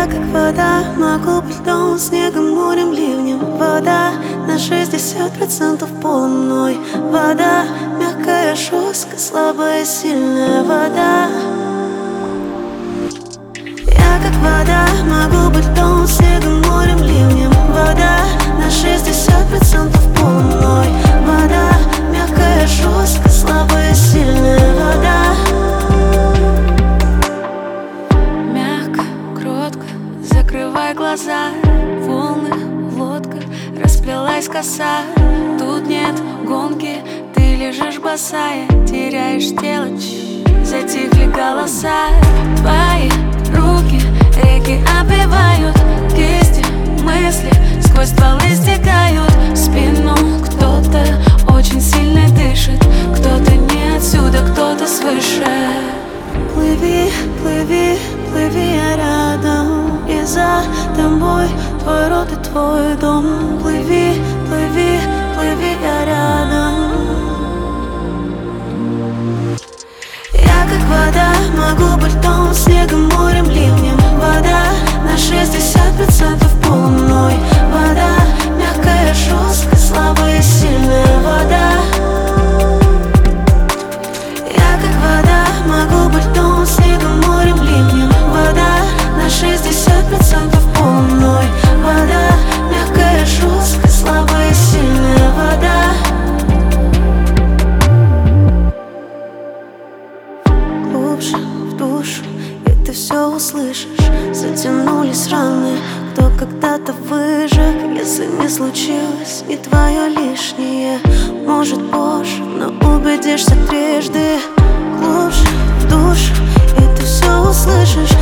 как вода, могу быть льдом, снегом, морем, ливнем. Вода на 60% полной. Вода мягкая, жесткая, слабая, сильная. Вода. Я как вода, могу быть льдом, снегом, морем, ливнем. Вода на 60% полной. Вода мягкая, жесткая, слабая, сильная. Вода. Мягко, кротко, закрывай глаза. Волны в лодках, расплелась коса. Тут нет гонки, ты лежишь босая, теряешь тело, затихли голоса. Твои руки реки обвивают, кисти, мысли сквозь стволы стекают в спину. Кто-то очень сильно дышит, кто-то не отсюда, кто-то свыше. Плыви, плыви, плыви, я рядом. И за тобой твой род и твой дом. Плыви, плыви, плыви, я рядом. Я как вода, могу быть льдом, снегом, морем, ливнем. Вода на 60% полной. Вода мягкая, жесткая, слабая, сильная. Вода. Я как вода, могу быть льдом, снегом, морем, ливнем. Вода на 60% полной. Вода мягкая, жесткая, слабая, сильная. Вода. Глубже в душу, и ты все услышишь. Затянулись раны, кто когда-то выжег. Если не случилось, не твое лишнее. Может позже, но убедишься трижды. Глубже в душу, и ты все услышишь.